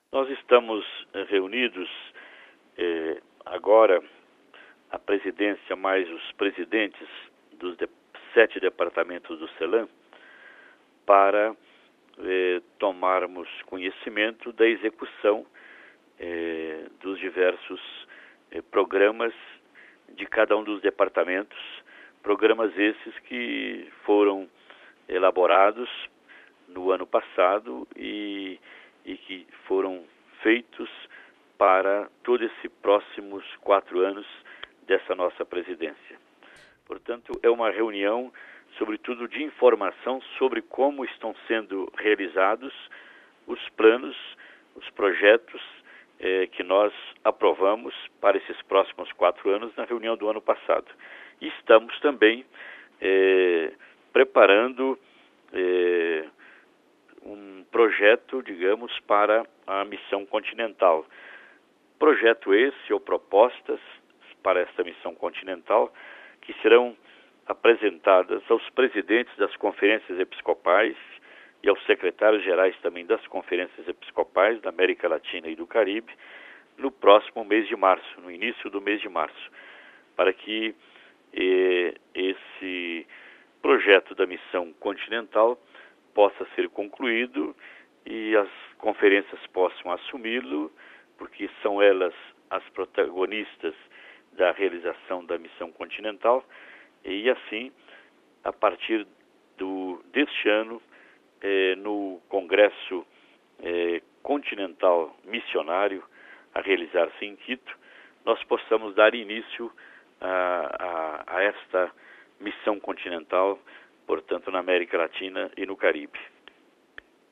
Nós estamos reunidos agora, a presidência mais os presidentes dos 7 departamentos do CELAM, para tomarmos conhecimento da execução dos diversos programas de cada um dos departamentos, programas esses que foram elaborados no ano passado e que foram feitos para todos esses próximos 4 anos dessa nossa presidência. Portanto, é uma reunião, sobretudo, de informação sobre como estão sendo realizados os planos, os projetos que nós aprovamos para esses próximos 4 anos na reunião do ano passado. E estamos também preparando um projeto, digamos, para a missão continental. Projeto esse, ou propostas para esta missão continental, que serão apresentadas aos presidentes das conferências episcopais e aos secretários gerais também das conferências episcopais da América Latina e do Caribe, no próximo mês de março, no início do mês de março, para que esse projeto da missão continental possa ser concluído e as conferências possam assumi-lo, porque são elas as protagonistas da realização da missão continental, e assim, a partir deste ano, no Congresso Continental Missionário, a realizar-se em Quito, nós possamos dar início a esta missão continental, portanto, na América Latina e no Caribe.